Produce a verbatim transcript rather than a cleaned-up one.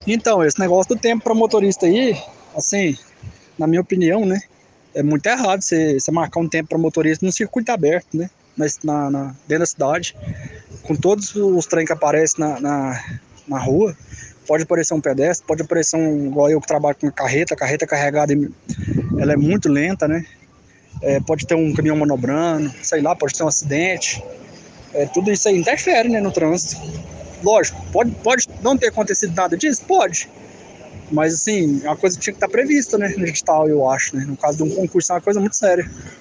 Então, esse negócio do tempo para motorista aí, assim, na minha opinião, né, é muito errado você, você marcar um tempo para motorista num circuito aberto, né, na, na, dentro da cidade, com todos os trem que aparecem na, na, na rua. Pode aparecer um pedestre, pode aparecer um, igual eu que trabalho com carreta, a carreta carregada, ela é muito lenta, né, é, pode ter um caminhão manobrando, sei lá, pode ter um acidente, é, tudo isso aí interfere, né, no trânsito. Lógico, pode, pode não ter acontecido nada disso? Pode. Mas, assim, é uma coisa que tinha que estar prevista, né, no edital, eu acho, né? No caso de um concurso, é uma coisa muito séria.